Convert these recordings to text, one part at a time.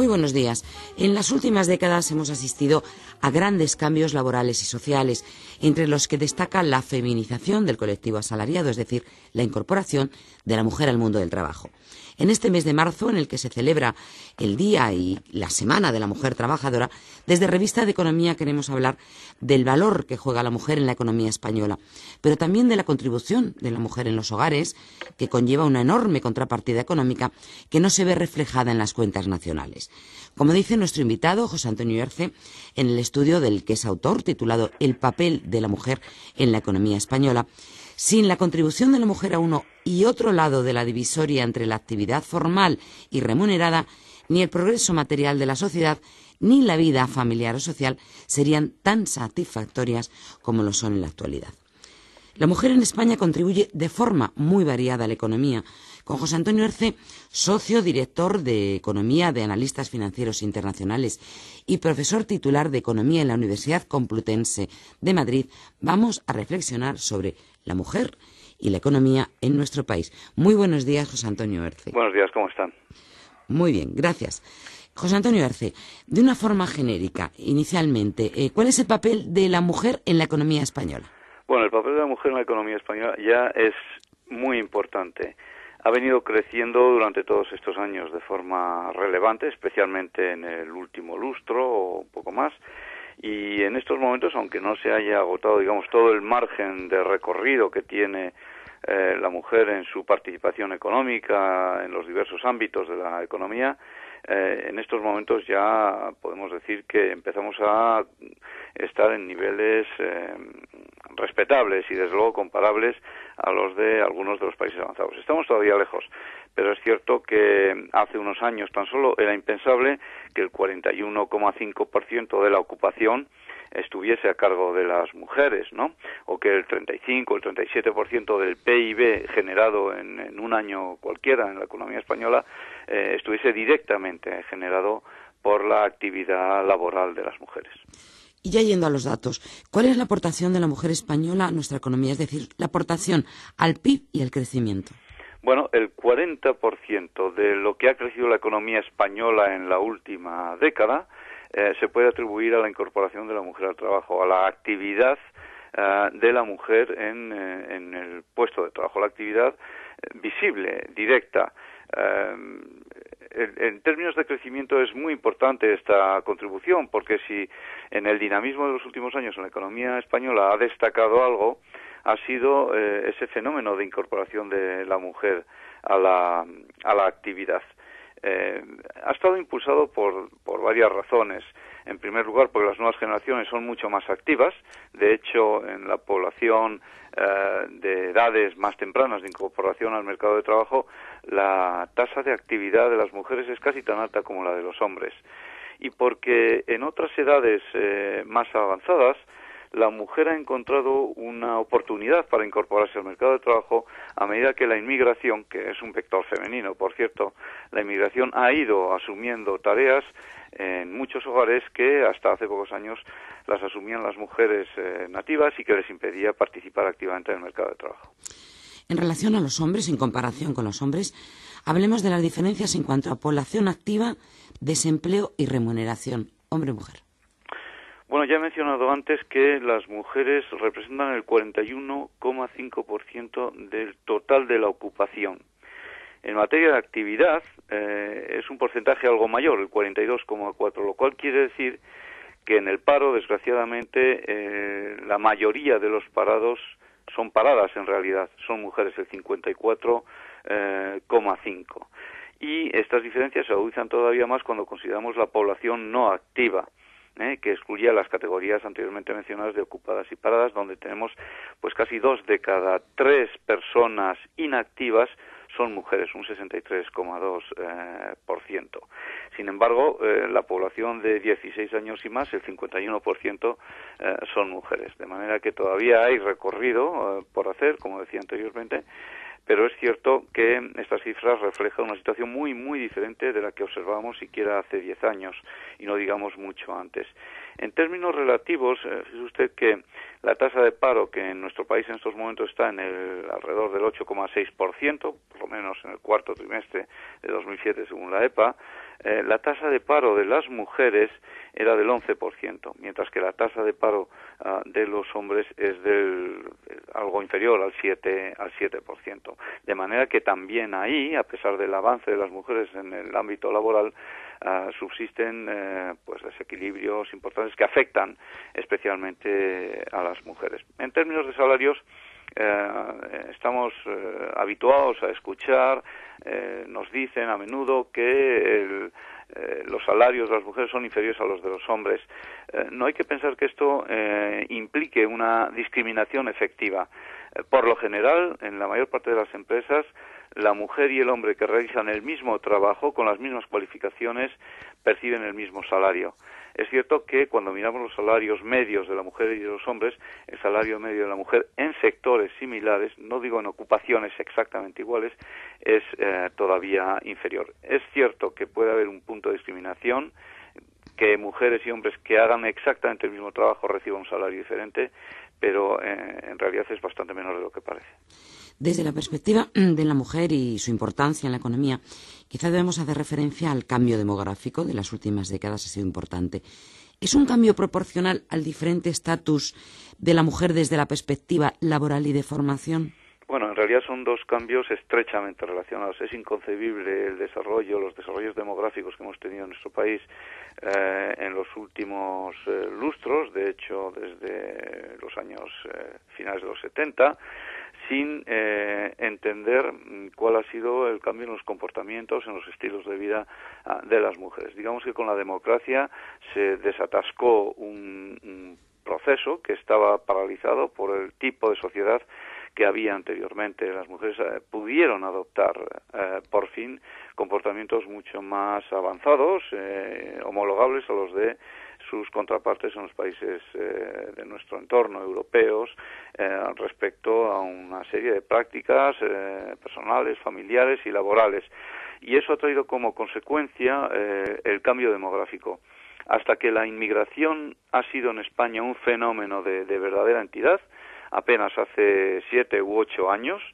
Muy buenos días. En las últimas décadas hemos asistido a grandes cambios laborales y sociales, entre los que destaca la feminización del colectivo asalariado, es decir, la incorporación de la mujer al mundo del trabajo. En este mes de marzo, en el que se celebra el Día y la Semana de la Mujer Trabajadora, desde Revista de Economía queremos hablar del valor que juega la mujer en la economía española, pero también de la contribución de la mujer en los hogares, que conlleva una enorme contrapartida económica que no se ve reflejada en las cuentas nacionales. Como dice nuestro invitado, José Antonio Erce, en el estudio del que es autor, titulado El papel de la mujer en la economía española, sin la contribución de la mujer a uno y otro lado de la divisoria entre la actividad formal y remunerada, ni el progreso material de la sociedad, ni la vida familiar o social serían tan satisfactorias como lo son en la actualidad. La mujer en España contribuye de forma muy variada a la economía. Con José Antonio Erce, socio director de Economía de Analistas Financieros Internacionales y profesor titular de Economía en la Universidad Complutense de Madrid, vamos a reflexionar sobre la mujer y la economía en nuestro país. Muy buenos días, José Antonio Erce. Buenos días, ¿cómo están? Muy bien, gracias. José Antonio Erce, de una forma genérica, inicialmente, ¿cuál es el papel de la mujer en la economía española? Bueno, el papel de la mujer en la economía española ya es muy importante. Ha venido creciendo durante todos estos años de forma relevante, especialmente en el último lustro o un poco más. Y en estos momentos, aunque no se haya agotado, digamos, todo el margen de recorrido que tiene la mujer en su participación económica en los diversos ámbitos de la economía, en estos momentos ya podemos decir que empezamos a estar en niveles respetables y desde luego comparables a los de algunos de los países avanzados. Estamos todavía lejos, pero es cierto que hace unos años tan solo era impensable que el 41,5% de la ocupación estuviese a cargo de las mujeres, ¿no? O que el 35 o el 37% del PIB generado en un año cualquiera en la economía española estuviese directamente generado por la actividad laboral de las mujeres. Y ya yendo a los datos, ¿cuál es la aportación de la mujer española a nuestra economía? Es decir, la aportación al PIB y al crecimiento. Bueno, el 40% de lo que ha crecido la economía española en la última década se puede atribuir a la incorporación de la mujer al trabajo, a la actividad de la mujer en el puesto de trabajo, la actividad visible, directa. En términos de crecimiento es muy importante esta contribución, porque si en el dinamismo de los últimos años en la economía española ha destacado algo, ha sido ese fenómeno de incorporación de la mujer a la actividad. Ha estado impulsado por varias razones. En primer lugar, porque las nuevas generaciones son mucho más activas. De hecho, en la población de edades más tempranas de incorporación al mercado de trabajo, la tasa de actividad de las mujeres es casi tan alta como la de los hombres. Y porque en otras edades más avanzadas, la mujer ha encontrado una oportunidad para incorporarse al mercado de trabajo a medida que la inmigración, que es un vector femenino, por cierto, la inmigración ha ido asumiendo tareas en muchos hogares que hasta hace pocos años las asumían las mujeres nativas y que les impedía participar activamente en el mercado de trabajo. En relación a los hombres, en comparación con los hombres, hablemos de las diferencias en cuanto a población activa, desempleo y remuneración, hombre-mujer. Bueno, ya he mencionado antes que las mujeres representan el 41,5% del total de la ocupación. En materia de actividad es un porcentaje algo mayor, el 42,4%, lo cual quiere decir que en el paro, desgraciadamente, la mayoría de los parados son paradas en realidad, son mujeres, el 54,5%. Y estas diferencias se agudizan todavía más cuando consideramos la población no activa, que excluía las categorías anteriormente mencionadas de ocupadas y paradas, donde tenemos pues casi 2 de cada 3 personas inactivas son mujeres, un 63,2%. Sin embargo, la población de 16 años y más, el 51%, son mujeres. De manera que todavía hay recorrido por hacer, como decía anteriormente, pero es cierto que estas cifras reflejan una situación muy, muy diferente de la que observábamos siquiera hace 10 años, y no digamos mucho antes. En términos relativos, fíjese usted que la tasa de paro, que en nuestro país en estos momentos está en alrededor del 8,6%, por lo menos en el cuarto trimestre de 2007 según la EPA, la tasa de paro de las mujeres era del 11%, mientras que la tasa de paro de los hombres es algo inferior al 7%. De manera que también ahí, a pesar del avance de las mujeres en el ámbito laboral, subsisten pues desequilibrios importantes que afectan especialmente a las mujeres. En términos de salarios, estamos habituados a escuchar, nos dicen a menudo que los salarios de las mujeres son inferiores a los de los hombres. No hay que pensar que esto implique una discriminación efectiva. Por lo general, en la mayor parte de las empresas, la mujer y el hombre que realizan el mismo trabajo, con las mismas cualificaciones, perciben el mismo salario. Es cierto que cuando miramos los salarios medios de la mujer y de los hombres, el salario medio de la mujer en sectores similares, no digo en ocupaciones exactamente iguales, es todavía inferior. Es cierto que puede haber un punto de discriminación, que mujeres y hombres que hagan exactamente el mismo trabajo reciban un salario diferente, pero en realidad es bastante menor de lo que parece. Desde la perspectiva de la mujer y su importancia en la economía, quizá debemos hacer referencia al cambio demográfico de las últimas décadas. Ha sido importante. ¿Es un cambio proporcional al diferente estatus de la mujer desde la perspectiva laboral y de formación? Bueno, en realidad son dos cambios estrechamente relacionados. Es inconcebible los desarrollos demográficos que hemos tenido en nuestro país en los últimos lustros, de hecho desde los años finales de los 70, sin entender cuál ha sido el cambio en los comportamientos, en los estilos de vida de las mujeres. Digamos que con la democracia se desatascó un proceso que estaba paralizado por el tipo de sociedad que había anteriormente. Las mujeres pudieron adoptar por fin comportamientos mucho más avanzados, homologables a los de sus contrapartes en los países de nuestro entorno europeos respecto a una serie de prácticas personales, familiares y laborales. Y eso ha traído como consecuencia el cambio demográfico. Hasta que la inmigración ha sido en España un fenómeno de verdadera entidad, apenas hace 7 u 8 años,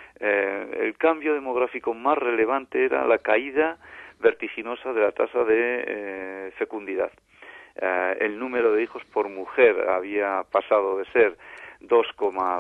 el cambio demográfico más relevante era la caída vertiginosa de la tasa de fecundidad. El número de hijos por mujer había pasado de ser 2,2,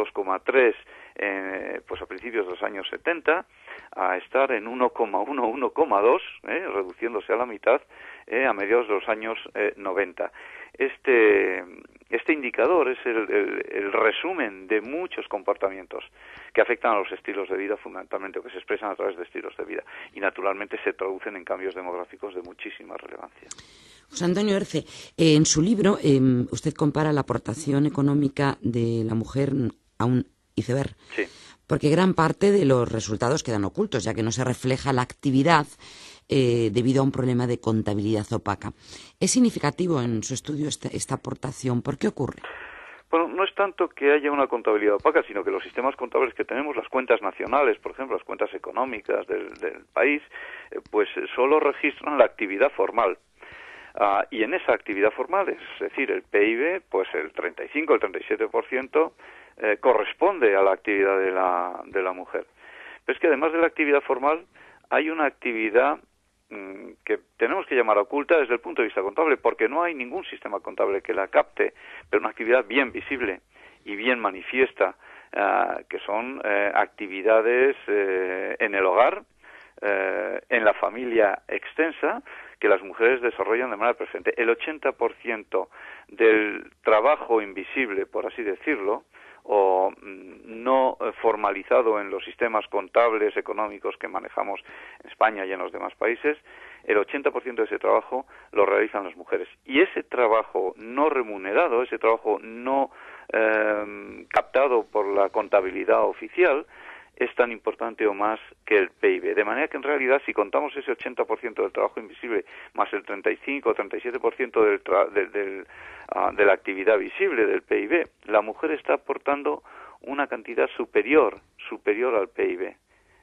2,3 pues a principios de los años 70 a estar en 1,1, 1,2, reduciéndose a la mitad a mediados de los años 90. Este indicador es el resumen de muchos comportamientos que afectan a los estilos de vida fundamentalmente, o que se expresan a través de estilos de vida, y naturalmente se traducen en cambios demográficos de muchísima relevancia. José Antonio Erce, en su libro usted compara la aportación económica de la mujer a un iceberg, sí, porque gran parte de los resultados quedan ocultos, ya que no se refleja la actividad debido a un problema de contabilidad opaca. ¿Es significativo en su estudio esta aportación? ¿Por qué ocurre? Bueno, no es tanto que haya una contabilidad opaca, sino que los sistemas contables que tenemos, las cuentas nacionales, por ejemplo, las cuentas económicas del país, pues solo registran la actividad formal. Y en esa actividad formal, es decir, el PIB, pues el 35, el 37% corresponde a la actividad de la mujer. Pero es que además de la actividad formal, hay una actividad que tenemos que llamar oculta desde el punto de vista contable, porque no hay ningún sistema contable que la capte, pero una actividad bien visible y bien manifiesta, que son actividades en el hogar, en la familia extensa, que las mujeres desarrollan de manera preferente. El 80% del trabajo invisible, por así decirlo, o no formalizado en los sistemas contables económicos que manejamos en España y en los demás países, el 80% de ese trabajo lo realizan las mujeres. Y ese trabajo no remunerado, ese trabajo no captado por la contabilidad oficial, es tan importante o más que el PIB. De manera que en realidad, si contamos ese 80% del trabajo invisible más el 35 o 37% de la actividad visible del PIB, la mujer está aportando una cantidad superior al PIB.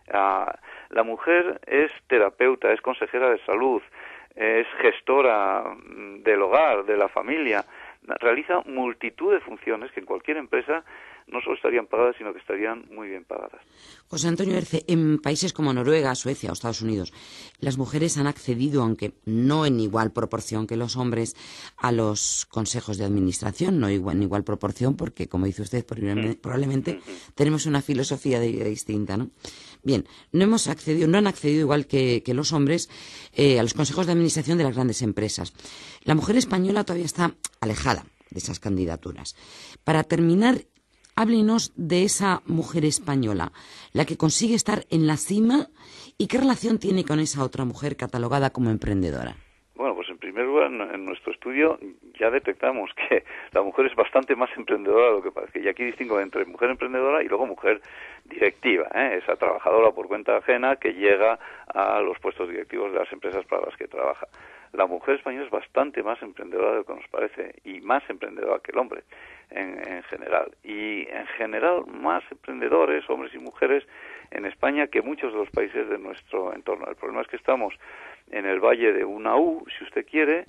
La mujer es terapeuta, es consejera de salud, es gestora del hogar, de la familia, realiza multitud de funciones que en cualquier empresa no solo estarían pagadas, sino que estarían muy bien pagadas. José Antonio Erce, en países como Noruega, Suecia o Estados Unidos, las mujeres han accedido, aunque no en igual proporción que los hombres, a los consejos de administración, no en igual proporción, porque, como dice usted, probablemente tenemos una filosofía de vida distinta, ¿no? Bien, no han accedido igual que los hombres a los consejos de administración de las grandes empresas. La mujer española todavía está alejada de esas candidaturas. Para terminar, háblenos de esa mujer española, la que consigue estar en la cima, y qué relación tiene con esa otra mujer catalogada como emprendedora. Bueno, pues en primer lugar, en nuestro estudio ya detectamos que la mujer es bastante más emprendedora de lo que parece. Y aquí distingo entre mujer emprendedora y luego mujer directiva, esa trabajadora por cuenta ajena que llega a los puestos directivos de las empresas para las que trabaja. La mujer española es bastante más emprendedora de lo que nos parece, y más emprendedora que el hombre en general. Y en general más emprendedores, hombres y mujeres, en España que muchos de los países de nuestro entorno. El problema es que estamos en el valle de una U, si usted quiere,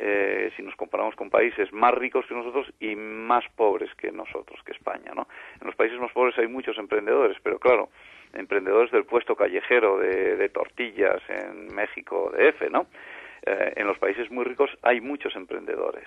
si nos comparamos con países más ricos que nosotros y más pobres que nosotros, que España, ¿no? En los países más pobres hay muchos emprendedores, pero claro, emprendedores del puesto callejero de tortillas en México DF, ¿no? En los países muy ricos hay muchos emprendedores.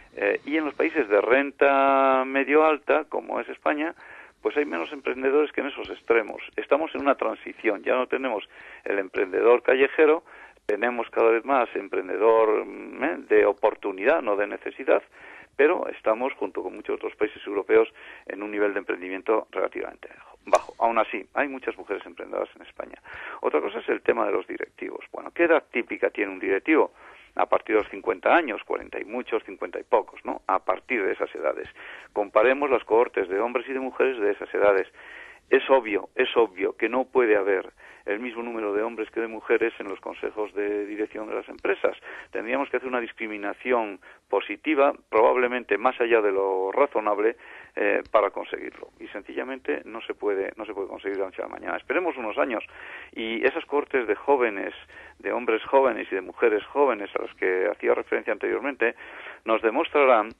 Y en los países de renta medio alta, como es España, pues hay menos emprendedores que en esos extremos. Estamos en una transición, ya no tenemos el emprendedor callejero, tenemos cada vez más emprendedor de oportunidad, no de necesidad, pero estamos, junto con muchos otros países europeos, en un nivel de emprendimiento relativamente bajo. Aún así, hay muchas mujeres emprendedoras en España. Otra cosa es el tema de los directivos. Bueno, ¿qué edad típica tiene un directivo? A partir de los 50 años, 40 y muchos, 50 y pocos, ¿no? A partir de esas edades. Comparemos las cohortes de hombres y de mujeres de esas edades. Es obvio que no puede haber el mismo número de hombres que de mujeres en los consejos de dirección de las empresas. Tendríamos que hacer una discriminación positiva, probablemente más allá de lo razonable, para conseguirlo. Y sencillamente no se puede conseguir de la noche a la mañana. Esperemos unos años y esas cohortes de jóvenes, de hombres jóvenes y de mujeres jóvenes a las que hacía referencia anteriormente, nos demostrarán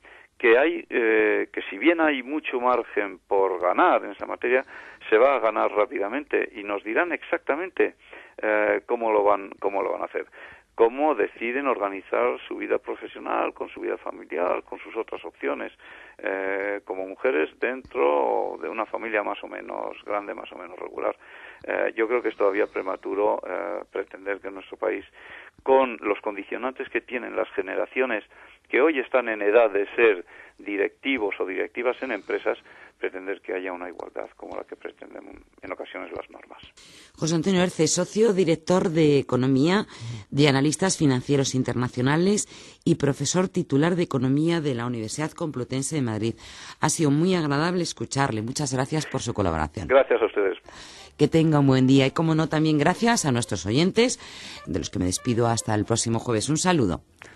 que si bien hay mucho margen por ganar en esa materia, se va a ganar rápidamente, y nos dirán exactamente cómo lo van a hacer, cómo deciden organizar su vida profesional con su vida familiar, con sus otras opciones, como mujeres dentro de una familia más o menos grande, más o menos regular. Yo creo que es todavía prematuro pretender que en nuestro país, con los condicionantes que tienen las generaciones que hoy están en edad de ser directivos o directivas en empresas, pretender que haya una igualdad como la que pretenden en ocasiones las normas. José Antonio Erce, socio director de Economía de Analistas Financieros Internacionales y profesor titular de Economía de la Universidad Complutense de Madrid. Ha sido muy agradable escucharle. Muchas gracias por su colaboración. Gracias a ustedes. Que tenga un buen día y, como no, también gracias a nuestros oyentes, de los que me despido hasta el próximo jueves. Un saludo.